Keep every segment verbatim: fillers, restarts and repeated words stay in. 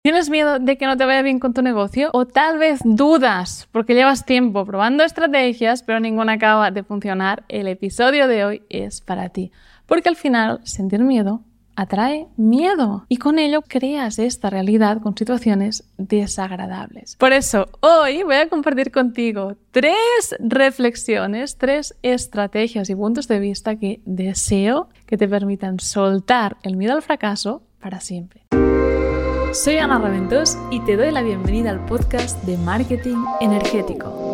¿Tienes miedo de que no te vaya bien con tu negocio? ¿O tal vez dudas porque llevas tiempo probando estrategias pero ninguna acaba de funcionar? El episodio de hoy es para ti, porque al final sentir miedo atrae miedo y con ello creas esta realidad con situaciones desagradables. Por eso hoy voy a compartir contigo tres reflexiones, tres estrategias y puntos de vista que deseo que te permitan soltar el miedo al fracaso para siempre. Soy Ana Raventós y te doy la bienvenida al podcast de Marketing Energético.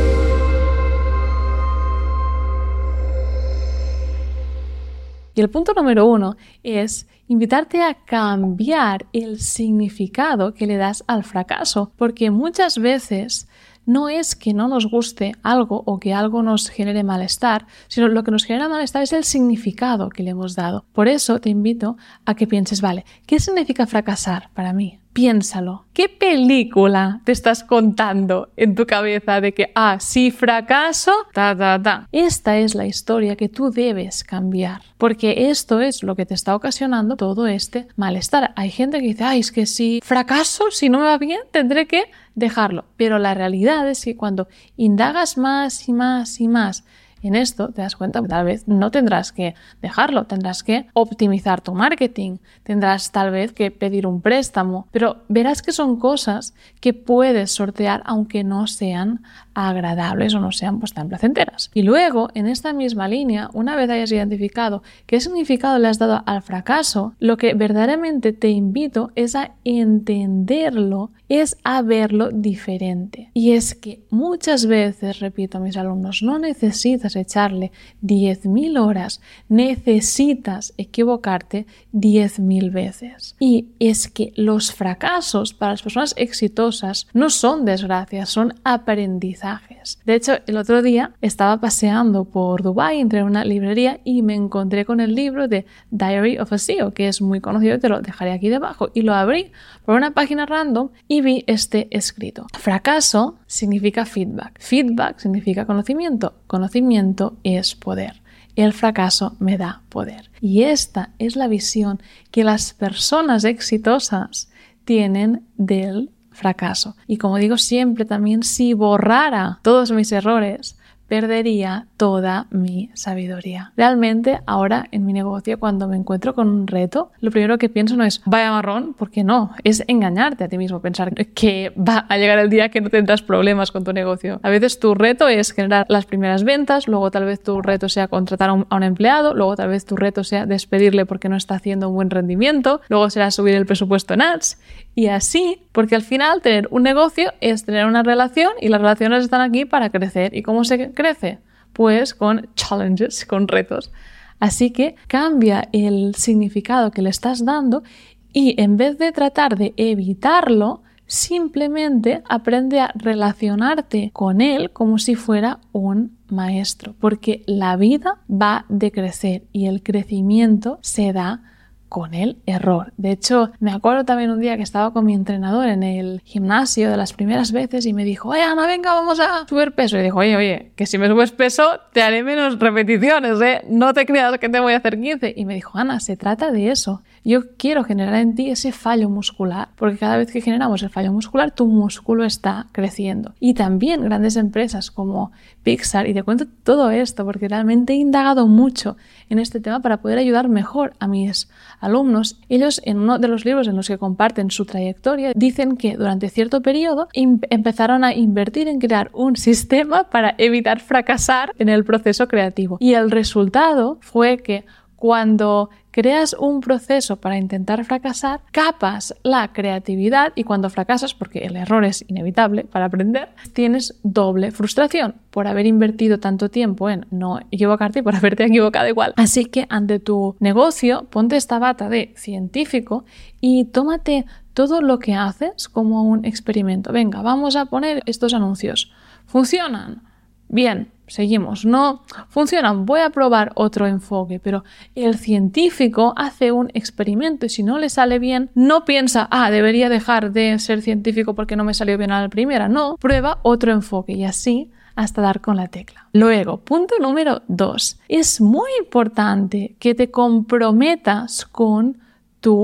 Y el punto número uno es invitarte a cambiar el significado que le das al fracaso, porque muchas veces no es que no nos guste algo o que algo nos genere malestar, sino lo que nos genera malestar es el significado que le hemos dado. Por eso te invito a que pienses, vale, ¿qué significa fracasar para mí? Piénsalo. ¿Qué película te estás contando en tu cabeza de que, ah, si fracaso, ta, ta, ta? Esta es la historia que tú debes cambiar, porque esto es lo que te está ocasionando todo este malestar. Hay gente que dice, ay, es que si fracaso, si no me va bien, tendré que dejarlo. Pero la realidad es que cuando indagas más y más y más en esto, te das cuenta que tal vez no tendrás que dejarlo, tendrás que optimizar tu marketing, tendrás tal vez que pedir un préstamo, pero verás que son cosas que puedes sortear aunque no sean agradables o no sean pues tan placenteras. Y luego, en esta misma línea, una vez hayas identificado qué significado le has dado al fracaso, lo que verdaderamente te invito es a entenderlo, es a verlo diferente. Y es que muchas veces, repito a mis alumnos, no necesitas echarle diez mil horas, necesitas equivocarte diez mil veces. Y es que los fracasos para las personas exitosas no son desgracias, son aprendizajes. De hecho, el otro día estaba paseando por Dubái, entré en una librería y me encontré con el libro de Diary of a C E O, que es muy conocido, te lo dejaré aquí debajo, y lo abrí por una página random y vi este escrito. Fracaso significa feedback. Feedback significa conocimiento. Conocimiento es poder. El fracaso me da poder. Y esta es la visión que las personas exitosas tienen del fracaso. Y como digo siempre también, si borrara todos mis errores, perdería toda mi sabiduría. Realmente ahora en mi negocio, cuando me encuentro con un reto, lo primero que pienso no es vaya marrón, porque no, es engañarte a ti mismo, pensar que va a llegar el día que no tendrás problemas con tu negocio. A veces tu reto es generar las primeras ventas, luego tal vez tu reto sea contratar a un, a un empleado, luego tal vez tu reto sea despedirle porque no está haciendo un buen rendimiento, luego será subir el presupuesto en ads y así, porque al final tener un negocio es tener una relación y las relaciones están aquí para crecer. ¿Y cómo se crece? Pues con challenges, con retos. Así que cambia el significado que le estás dando y en vez de tratar de evitarlo, simplemente aprende a relacionarte con él como si fuera un maestro, porque la vida va de crecer y el crecimiento se da con el error. De hecho, me acuerdo también un día que estaba con mi entrenador en el gimnasio de las primeras veces y me dijo, oye Ana, venga, vamos a subir peso. Y dijo, oye, oye, que si me subes peso te haré menos repeticiones, ¿eh? No te creas que te voy a hacer quince. Y me dijo, Ana, se trata de eso. Yo quiero generar en ti ese fallo muscular, porque cada vez que generamos el fallo muscular, tu músculo está creciendo. Y también grandes empresas como Pixar, y te cuento todo esto porque realmente he indagado mucho en este tema para poder ayudar mejor a mis alumnos. Ellos, en uno de los libros en los que comparten su trayectoria, dicen que durante cierto periodo em- empezaron a invertir en crear un sistema para evitar fracasar en el proceso creativo. Y el resultado fue que cuando creas un proceso para intentar fracasar, capas la creatividad y cuando fracasas, porque el error es inevitable para aprender, tienes doble frustración por haber invertido tanto tiempo en no equivocarte y por haberte equivocado igual. Así que ante tu negocio, ponte esta bata de científico y tómate todo lo que haces como un experimento. Venga, vamos a poner estos anuncios. ¿Funcionan? Bien. Seguimos, no funcionan, voy a probar otro enfoque, pero el científico hace un experimento y si no le sale bien, no piensa, ah, debería dejar de ser científico porque no me salió bien a la primera, no, prueba otro enfoque y así hasta dar con la tecla. Luego, punto número dos, es muy importante que te comprometas con tu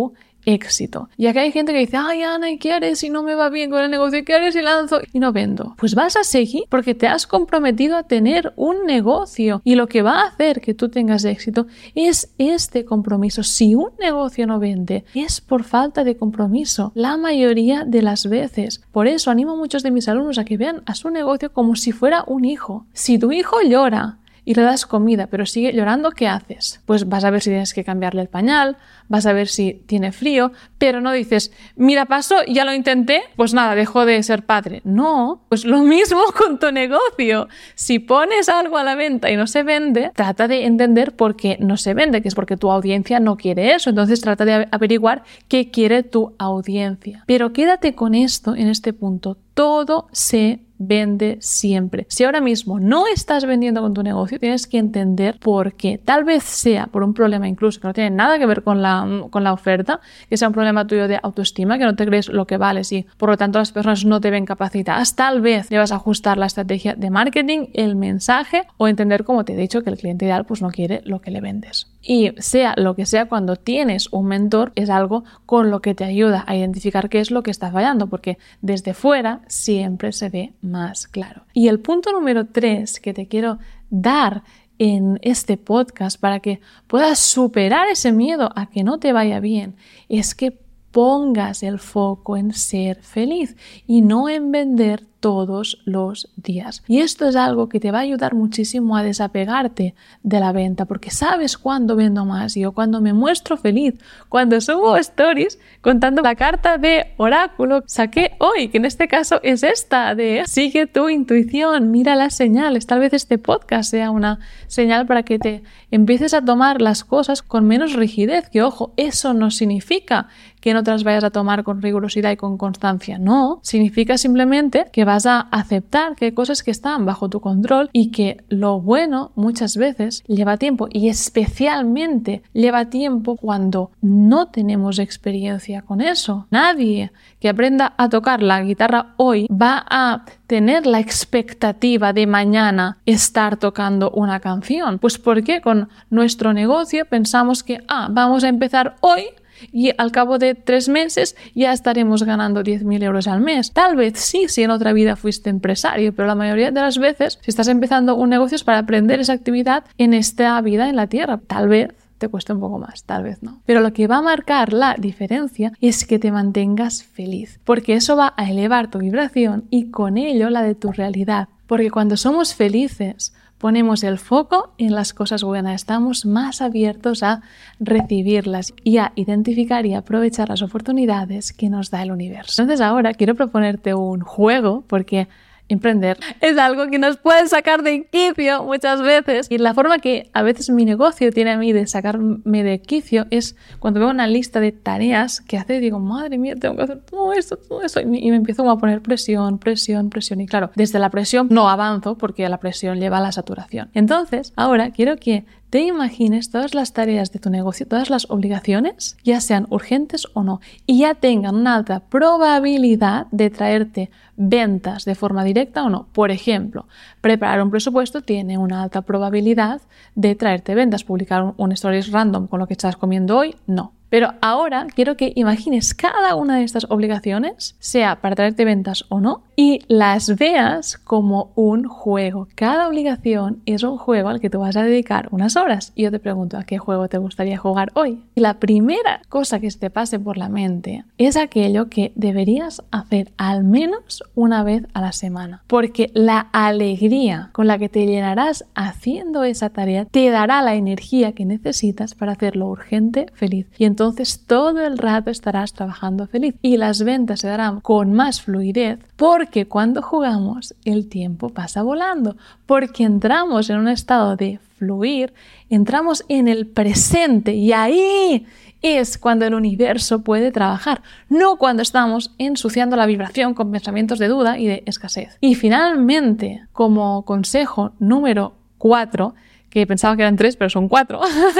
éxito. Y aquí hay gente que dice, ay Ana, ¿y qué haré si no me va bien con el negocio? ¿Qué haré si lanzo y no vendo? Pues vas a seguir porque te has comprometido a tener un negocio y lo que va a hacer que tú tengas éxito es este compromiso. Si un negocio no vende, es por falta de compromiso la mayoría de las veces. Por eso animo a muchos de mis alumnos a que vean a su negocio como si fuera un hijo. Si tu hijo llora y le das comida, pero sigue llorando, ¿qué haces? Pues vas a ver si tienes que cambiarle el pañal, vas a ver si tiene frío, pero no dices, mira, pasó, ya lo intenté, pues nada, dejó de ser padre. No, pues lo mismo con tu negocio. Si pones algo a la venta y no se vende, trata de entender por qué no se vende, que es porque tu audiencia no quiere eso. Entonces trata de averiguar qué quiere tu audiencia. Pero quédate con esto en este punto. Todo se vende siempre. Si ahora mismo no estás vendiendo con tu negocio, tienes que entender por qué. Tal vez sea por un problema incluso que no tiene nada que ver con la, con la oferta, que sea un problema tuyo de autoestima, que no te crees lo que vales y por lo tanto las personas no te ven capacitadas. Tal vez debas ajustar la estrategia de marketing, el mensaje o entender, como te he dicho, que el cliente ideal pues no quiere lo que le vendes. Y sea lo que sea, cuando tienes un mentor es algo con lo que te ayuda a identificar qué es lo que está fallando, porque desde fuera siempre se ve más claro. Y el punto número tres que te quiero dar en este podcast para que puedas superar ese miedo a que no te vaya bien es que pongas el foco en ser feliz y no en vender todos los días. Y esto es algo que te va a ayudar muchísimo a desapegarte de la venta, porque sabes cuándo vendo más. Yo cuando me muestro feliz, cuando subo stories contando la carta de oráculo saqué hoy, que en este caso es esta de sigue tu intuición, mira las señales. Tal vez este podcast sea una señal para que te empieces a tomar las cosas con menos rigidez, que ojo, eso no significa que no te las vayas a tomar con rigurosidad y con constancia. No, significa simplemente que vas a aceptar que hay cosas que están bajo tu control y que lo bueno muchas veces lleva tiempo y especialmente lleva tiempo cuando no tenemos experiencia con eso. Nadie que aprenda a tocar la guitarra hoy va a tener la expectativa de mañana estar tocando una canción. Pues porque con nuestro negocio pensamos que ah, vamos a empezar hoy y al cabo de tres meses ya estaremos ganando diez mil euros al mes. Tal vez sí, si en otra vida fuiste empresario, pero la mayoría de las veces, si estás empezando un negocio es para aprender esa actividad en esta vida en la tierra. Tal vez te cueste un poco más, tal vez no. Pero lo que va a marcar la diferencia es que te mantengas feliz, porque eso va a elevar tu vibración y con ello la de tu realidad. Porque cuando somos felices, ponemos el foco en las cosas buenas, estamos más abiertos a recibirlas y a identificar y aprovechar las oportunidades que nos da el universo. Entonces ahora quiero proponerte un juego porque emprender es algo que nos puede sacar de quicio muchas veces y la forma que a veces mi negocio tiene a mí de sacarme de quicio es cuando veo una lista de tareas que hace y digo, madre mía, tengo que hacer todo esto, todo esto y me empiezo a poner presión, presión, presión y claro, desde la presión no avanzo porque la presión lleva a la saturación. Entonces, ahora quiero que te imagines todas las tareas de tu negocio, todas las obligaciones, ya sean urgentes o no, y ya tengan una alta probabilidad de traerte ventas de forma directa o no. Por ejemplo, preparar un presupuesto tiene una alta probabilidad de traerte ventas. Publicar un, un stories random con lo que estás comiendo hoy, no. Pero ahora quiero que imagines cada una de estas obligaciones, sea para traerte ventas o no, y las veas como un juego. Cada obligación es un juego al que tú vas a dedicar unas horas. Y yo te pregunto, ¿a qué juego te gustaría jugar hoy? Y la primera cosa que se te pase por la mente es aquello que deberías hacer al menos una vez a la semana. Porque la alegría con la que te llenarás haciendo esa tarea te dará la energía que necesitas para hacerlo urgente, feliz. Y entonces todo el rato estarás trabajando feliz y las ventas se darán con más fluidez porque cuando jugamos el tiempo pasa volando, porque entramos en un estado de fluir, entramos en el presente y ahí es cuando el universo puede trabajar, no cuando estamos ensuciando la vibración con pensamientos de duda y de escasez. Y finalmente, como consejo número cuatro, que pensaba que eran tres pero son cuatro,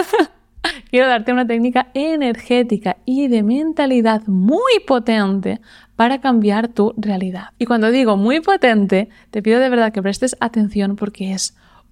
quiero darte una técnica energética y de mentalidad muy potente para cambiar tu realidad. Y cuando digo muy potente, te pido de verdad que prestes atención porque es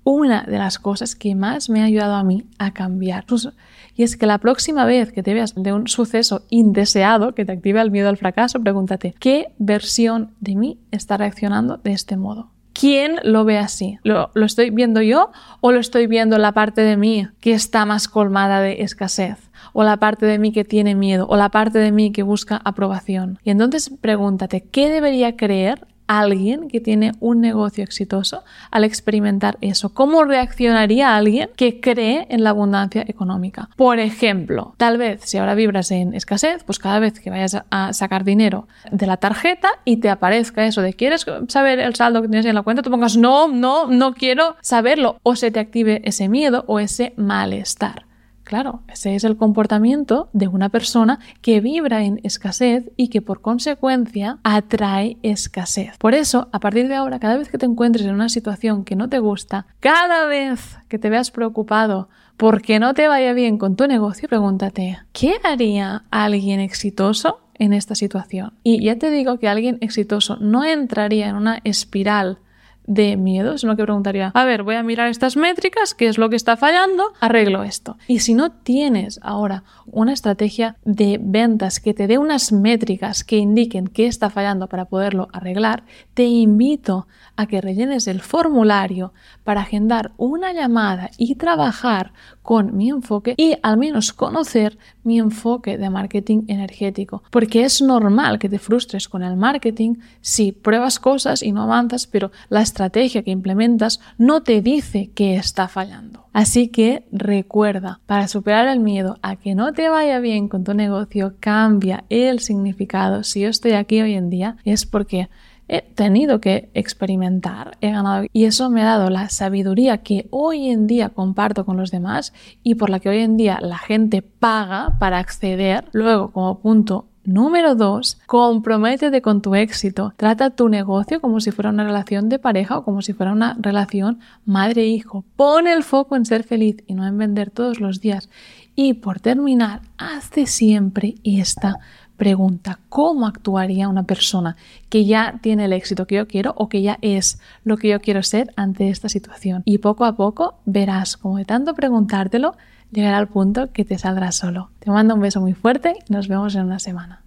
una de las cosas que más me ha ayudado a mí a cambiar. Y es que la próxima vez que te veas de un suceso indeseado que te active el miedo al fracaso, pregúntate, ¿qué versión de mí está reaccionando de este modo? ¿Quién lo ve así? ¿Lo, ¿Lo estoy viendo yo o lo estoy viendo la parte de mí que está más colmada de escasez? ¿O la parte de mí que tiene miedo? ¿O la parte de mí que busca aprobación? Y entonces pregúntate, ¿qué debería creer alguien que tiene un negocio exitoso al experimentar eso? ¿Cómo reaccionaría alguien que cree en la abundancia económica? Por ejemplo, tal vez si ahora vibras en escasez, pues cada vez que vayas a sacar dinero de la tarjeta y te aparezca eso de ¿quieres saber el saldo que tienes en la cuenta? Tú pongas no, no, no quiero saberlo, o se te active ese miedo o ese malestar. Claro, ese es el comportamiento de una persona que vibra en escasez y que por consecuencia atrae escasez. Por eso, a partir de ahora, cada vez que te encuentres en una situación que no te gusta, cada vez que te veas preocupado porque no te vaya bien con tu negocio, pregúntate, ¿qué haría alguien exitoso en esta situación? Y ya te digo que alguien exitoso no entraría en una espiral de miedo, sino que preguntaría, a ver, voy a mirar estas métricas, qué es lo que está fallando, arreglo esto. Y si no tienes ahora una estrategia de ventas que te dé unas métricas que indiquen qué está fallando para poderlo arreglar, te invito a que rellenes el formulario para agendar una llamada y trabajar con mi enfoque y al menos conocer mi enfoque de marketing energético, porque es normal que te frustres con el marketing si pruebas cosas y no avanzas, pero la estrategia que implementas no te dice qué está fallando. Así que recuerda, para superar el miedo a que no te vaya bien con tu negocio, cambia el significado. Si yo estoy aquí hoy en día es porque he tenido que experimentar, he ganado y eso me ha dado la sabiduría que hoy en día comparto con los demás y por la que hoy en día la gente paga para acceder. Luego, como punto número dos, comprométete con tu éxito. Trata tu negocio como si fuera una relación de pareja o como si fuera una relación madre-hijo. Pon el foco en ser feliz y no en vender todos los días. Y por terminar, hazte siempre esta pregunta: ¿cómo actuaría una persona que ya tiene el éxito que yo quiero o que ya es lo que yo quiero ser ante esta situación? Y poco a poco verás cómo de tanto preguntártelo llegará al punto que te saldrá solo. Te mando un beso muy fuerte y nos vemos en una semana.